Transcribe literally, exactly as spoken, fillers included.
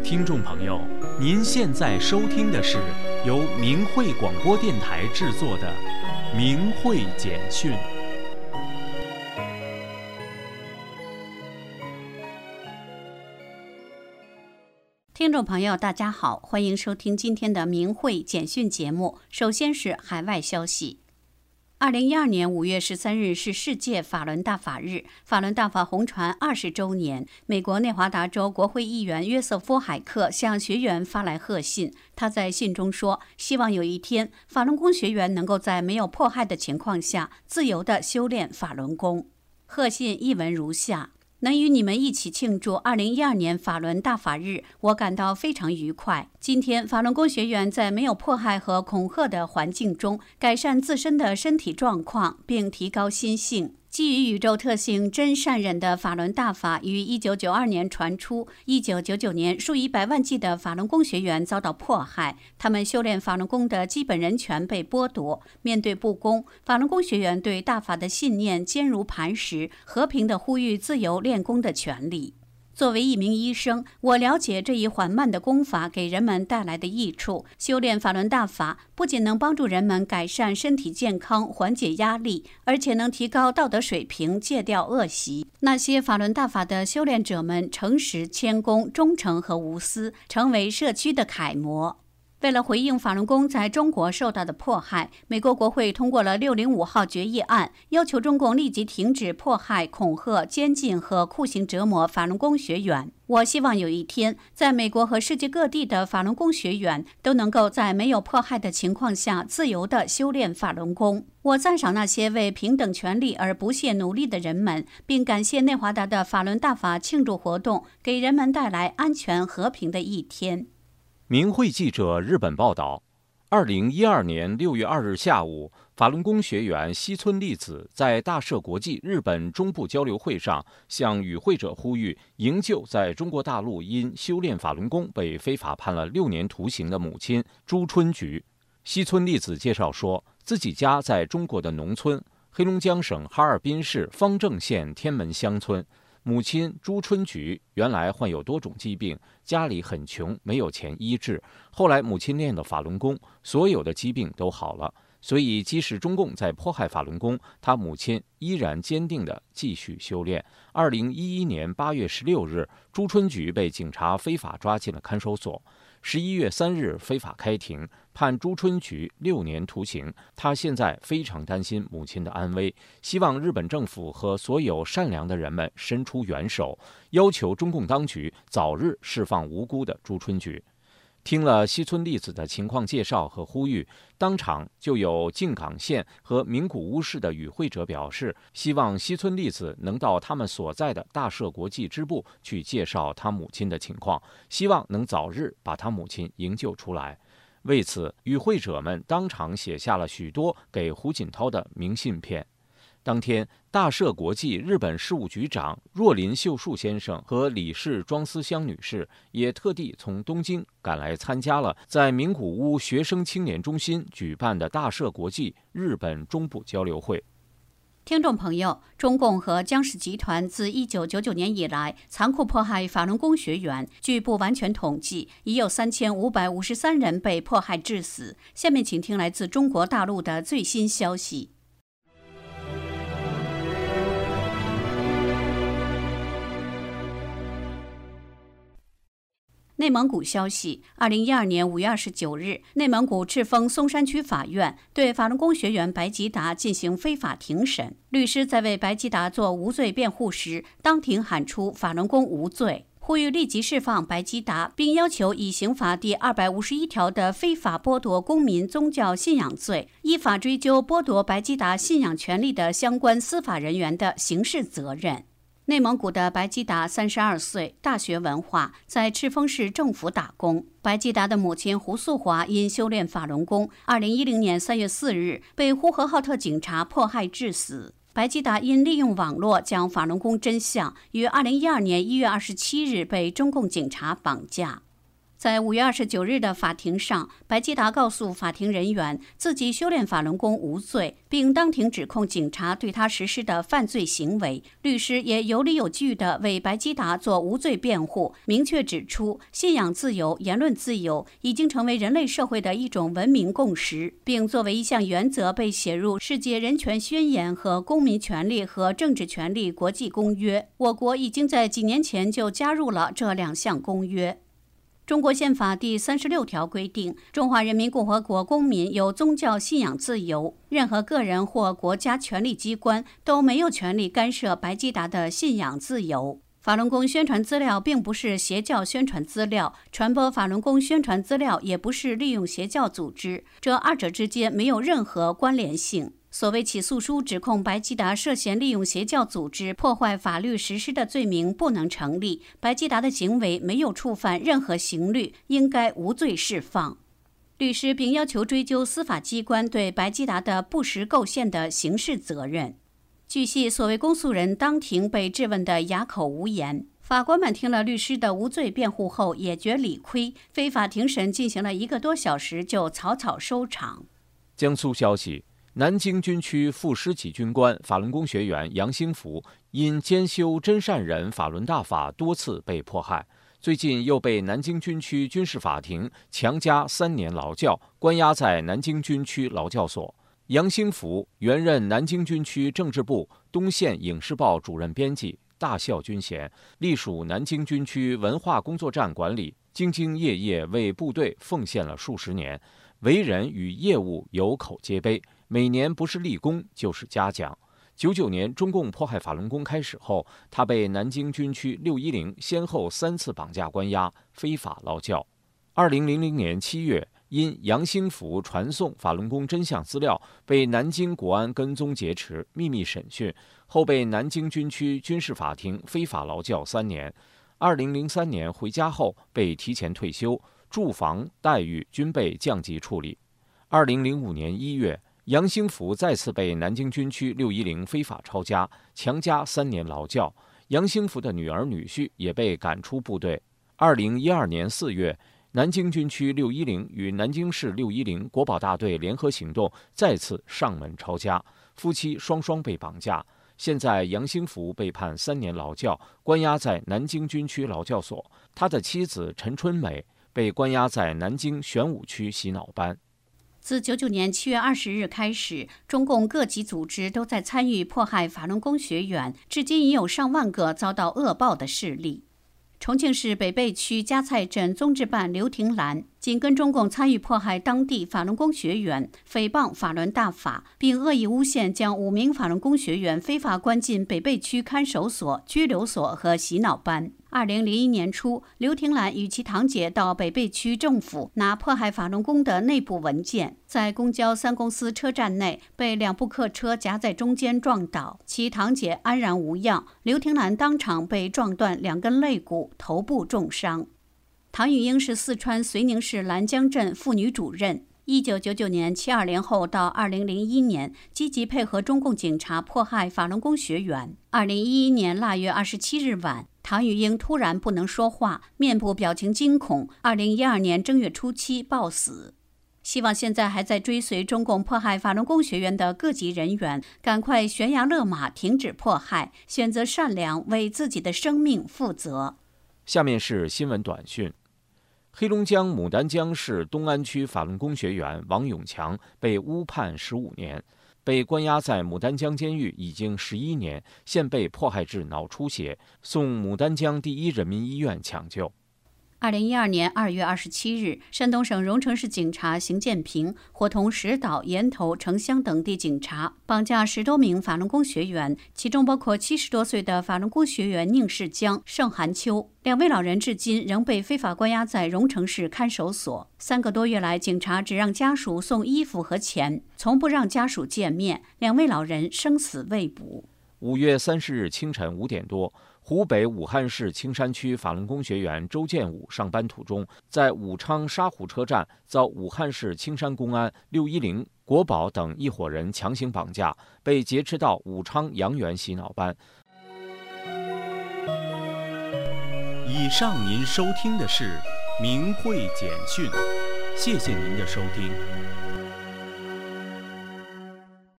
听众朋友，您现在收听的是由明慧广播电台制作的《明慧简讯》。 听众朋友，大家好，欢迎收听今天的明慧简讯节目。首先是海外消息。二零一二年五月十三日是世界法轮大法日，法轮大法红传二十周年。美国内华达州国会议员约瑟夫·海克向学员发来贺信，他在信中说，希望有一天法轮功学员能够在没有迫害的情况下自由地修炼法轮功。贺信一文如下：能与你们一起庆祝二零一二年法轮大法日，我感到非常愉快。今天，法轮功学员在没有迫害和恐吓的环境中，改善自身的身体状况，并提高心性。基于宇宙特性真善忍的法轮大法于一九九二年传出。一九九九年，数以百万计的法轮功学员遭到迫害，他们修炼法轮功的基本人权被剥夺。面对不公，法轮功学员对大法的信念坚如磐石，和平地呼吁自由练功的权利。作为一名医生，我了解这一缓慢的功法给人们带来的益处。修炼法轮大法不仅能帮助人们改善身体健康、缓解压力，而且能提高道德水平，戒掉恶习。那些法轮大法的修炼者们诚实、谦恭、忠诚和无私，成为社区的楷模。为了回应法轮功在中国受到的迫害，美国国会通过了六零五号决议案，要求中共立即停止迫害、恐吓、监禁和酷刑折磨法轮功学员。我希望有一天，在美国和世界各地的法轮功学员都能够在没有迫害的情况下自由地修炼法轮功。我赞赏那些为平等权利而不懈努力的人们，并感谢内华达的法轮大法庆祝活动给人们带来安全和平的一天。 明慧记者日本报道，二零一二年六月二日下午，法轮功学员西村粒子在大社国际日本中部交流会上向与会者呼吁营救在中国大陆因修炼法轮功被非法判了六年徒刑的母亲朱春菊。西村粒子介绍说，自己家在中国的农村，黑龙江省哈尔滨市方正县天门乡村。母亲朱春菊原来患有多种疾病，家里很穷，没有钱医治。后来母亲练了法轮功，所有的疾病都好了。所以即使中共在迫害法轮功，他母亲依然坚定地继续修炼。二零一一年八月十六日，朱春菊被警察非法抓进了看守所。十一月三日非法开庭，判朱春菊六年徒刑。他现在非常担心母亲的安危，希望日本政府和所有善良的人们伸出援手，要求中共当局早日释放无辜的朱春菊。听了西村粒子的情况介绍和呼吁，当场就有静冈县和名古屋市的与会者表示，希望西村粒子能到他们所在的大社国际支部去介绍他母亲的情况，希望能早日把他母亲营救出来。为此，与会者们当场写下了许多给胡锦涛的明信片。当天，大社国际日本事务局长若林秀树先生和理事庄思香女士也特地从东京赶来参加了在名古屋学生青年中心举办的大社国际日本中部交流会。 听众朋友，中共和江氏集团自一九九九年以来残酷迫害法轮功学员，据不完全统计，已有三千五百五十三人被迫害致死。下面请听来自中国大陆的最新消息。内蒙古消息，二零一二年五月二十九日，内蒙古赤峰松山区法院对法轮功学员白吉达进行非法庭审。律师在为白吉达做无罪辩护时，当庭喊出法轮功无罪，呼吁立即释放白吉达，并要求以刑法第二百五十一条的非法剥夺公民宗教信仰罪，依法追究剥夺白吉达信仰权利的相关司法人员的刑事责任。内蒙古的白吉达三十二岁，大学文化，在赤峰市政府打工。白吉达的母亲胡素华因修炼法轮功，二零一零年三月四日被呼和浩特警察迫害致死。白吉达因利用网络讲法轮功真相，于二零一二年一月二十七日被中共警察绑架。 在五月二十九日的法庭上，白基达告诉法庭人员自己修炼法轮功无罪，并当庭指控警察对他实施的犯罪行为。律师也有理有据地为白基达做无罪辩护，明确指出信仰自由、言论自由已经成为人类社会的一种文明共识，并作为一项原则被写入世界人权宣言和公民权利和政治权利国际公约。我国已经在几年前就加入了这两项公约。中国宪法第三十六条规定，中华人民共和国公民有宗教信仰自由，任何个人或国家权力机关都没有权利干涉白基达的信仰自由。法轮功宣传资料并不是邪教宣传资料，传播法轮功宣传资料也不是利用邪教组织，这二者之间没有任何关联性。所谓起诉书指控白基达涉嫌利用邪教组织破坏法律实施的罪名不能成立，白基达的行为没有触犯任何刑律，应该无罪释放。律师并要求追究司法机关对白基达的不实构陷的刑事责任。据悉，所谓公诉人当庭被质问得哑口无言。法官们听了律师的无罪辩护后也觉理亏，非法庭审进行了一个多小时就草草收场。 江苏消息，南京军区副师级军官、法轮功学员杨兴福因兼修真善忍法轮大法多次被迫害，最近又被南京军区军事法庭强加三年劳教，关押在南京军区劳教所。杨兴福原任南京军区政治部东线影视报主任编辑，大校军衔，隶属南京军区文化工作站管理，兢兢业业为部队奉献了数十年，为人与业务有口皆碑，每年不是立功就是嘉奖。九九年中共迫害法轮功开始后，他被南京军区六一零先后三次绑架关押，非法劳教。二零零零年七月，因杨兴福传送法轮功真相资料，被南京国安跟踪劫持，秘密审讯，后被南京军区军事法庭非法劳教三年。二零零三年回家后被提前退休，住房待遇均被降级处理。二零零五年一月，杨兴福再次被南京军区六一零非法抄家，强加三年劳教。杨兴福的女儿女婿也被赶出部队。二零一二年四月，南京军区六一零与南京市六一零国保大队联合行动，再次上门抄家，夫妻双双被绑架。现在杨兴福被判三年劳教，关押在南京军区劳教所。他的妻子陈春美被关押在南京玄武区洗脑班。 自九九年七月二十日开始，中共各级组织都在参与迫害法轮功学员，至今已有上万个遭到恶报的事例。重庆市北碚区加蔡镇综治办刘廷兰紧跟中共参与迫害当地法轮功学员，诽谤法轮大法，并恶意诬陷，将五名法轮功学员非法关进北碚区看守所、拘留所和洗脑班。二零零一年初，刘廷兰与其堂姐到北碚区政府拿迫害法轮功的内部文件，在公交三公司车站内被两部客车夹在中间撞倒，其堂姐安然无恙，刘廷兰当场被撞断两根肋骨，头部重伤。唐玉英是四川绥宁市兰江镇妇女主任。一九九九年七二零后到二零零一年，积极配合中共警察迫害法轮功学员。二零一一年腊月二十七日晚，唐玉英突然不能说话，面部表情惊恐。二零一二年正月初七暴死。希望现在还在追随中共迫害法轮功学员的各级人员，赶快悬崖勒马，停止迫害，选择善良，为自己的生命负责。 下面是新闻短讯。黑龙江牡丹江市东安区法轮功学员王永强被误判十五年，被关押在牡丹江监狱已经十一年，现被迫害致脑出血，送牡丹江第一人民医院抢救。 二零一二年二月二十七日，山东省荣成市警察邢建平伙同石岛、岩头、城乡等地警察，绑架十多名法轮功学员，其中包括七十多岁的法轮功学员宁世江、盛寒秋。两位老人至今仍被非法关押在荣成市看守所。三个多月来，警察只让家属送衣服和钱，从不让家属见面。两位老人生死未卜。 五月三十日清晨五点多，湖北武汉市青山区法轮功学员周建武上班途中，在武昌沙湖车站遭武汉市青山公安、六一零、国保等一伙人强行绑架，被劫持到武昌阳源洗脑班。 以上您收听的是明慧简讯，谢谢您的收听。